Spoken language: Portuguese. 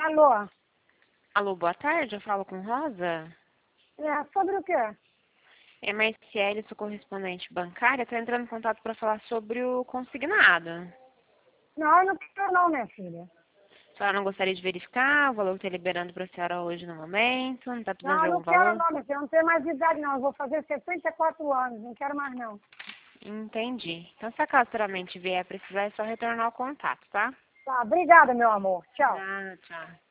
Alô? Alô, boa tarde, eu falo com Rosa. Sobre o quê? É Marciele, sou correspondente bancária, estou entrando em contato para falar sobre o consignado. Não, eu não quero não, minha filha. A senhora não gostaria de verificar o valor que está liberando para a senhora hoje no momento? Não está precisando Não, de eu algum não quero valor? não, minha filha. Eu não tenho mais idade não. Eu vou fazer 74 anos. Não quero mais não. Entendi. Então, se acaso futuramente vier a precisar, é só retornar o contato, tá? Tá, obrigada, meu amor. Tchau. Ah, tchau.